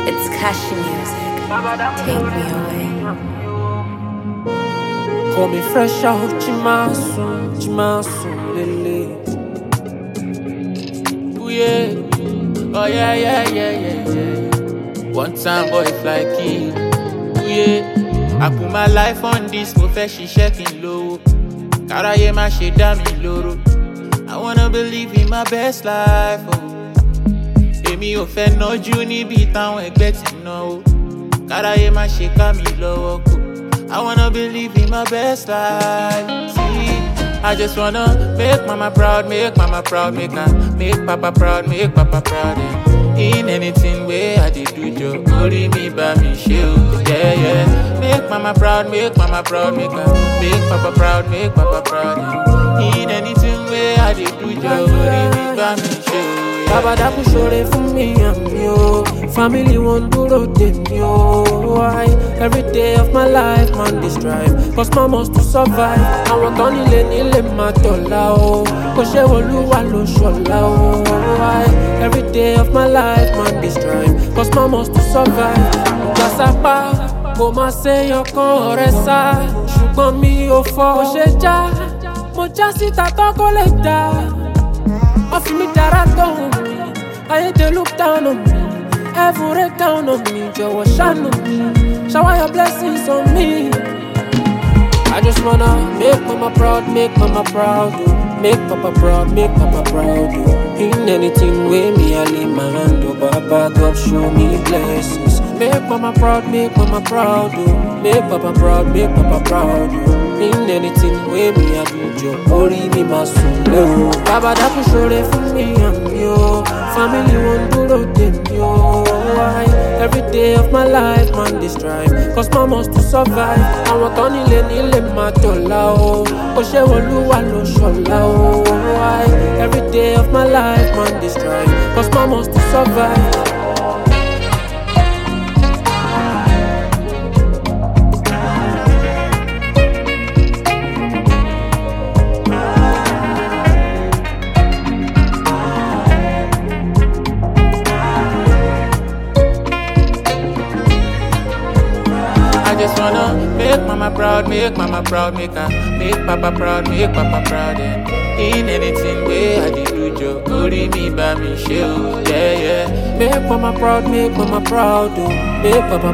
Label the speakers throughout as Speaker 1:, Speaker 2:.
Speaker 1: It's Kashi music. Take me away.
Speaker 2: Call me fresh out, Chimasu, Lele.
Speaker 3: Ooh, yeah. Oh, yeah. One time, boy, fly kid. Ooh, yeah. I put my life on this, mo fẹ́ ṣiṣẹ́ kí n lówó. Káráyé má ṣe dá mi lóró. I wanna believe in my best life, oh. Èmi ò fẹ́ nájú níbi táwọn ẹgbẹ́ ti náwó. Káráyé má ṣe ká mi lọ́wọ́ kò. I wanna believe in my best life. See, I just wanna make mama proud, make papa proud, make papa proud. In anything way I did do jo, worry me by me show. Yeah. Make mama proud, make papa proud, make papa proud. In anything way I did do jo, worry me by me show.
Speaker 2: Baba Daku shore fún mi àmì o. Family won't dúró dè mí o. Why? Every day of my life man dey strive, cause man must to survive. Àwọn tán nílé máa dọ̀la o. Kò ṣe Olúwa ló ṣọ̀la o. Why? Every day of my life man dey strive, cause man must to survive. Gbàsápá kò máa ṣèyàn kan ọ̀rẹ́ sá, ṣùgbọ́n mi ò fọ́. Kò ṣe já, mo já síta tán kó lè dá. Off me that down on me. I hate to look down on me. Every down on me. Jọ̀wọ́ shine on me. Shower your blessings on me. I just wanna make mama proud, make mama proud. Oh. Make papa proud, make papa proud. Oh. In anything way me I lay my hand. Oh, Baba God show me blessings. Make mama proud, make mama proud. Oh. Make papa proud, make papa proud. Oh. In anything way me I do job, worry me my soul. Baba Daku shore fún mi àmì o. Family won't dúró dè mí o. Why? Every day of my life man dey strive, cause man must to survive. Àwọn tán nílé máa dọ̀la o. Kò ṣe Olúwa ló ṣọ̀la o. Why? Every day of my life man dey strive, cause man must to survive.
Speaker 3: I just wanna make mama proud, make papa proud. And in anything way I did do jo, worry me by me show. Yeah.
Speaker 2: Make mama proud, make papa proud. Oh. Make papa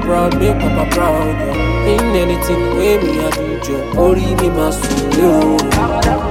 Speaker 2: proud. Oh. In anything way me I do jo, worry me my soul.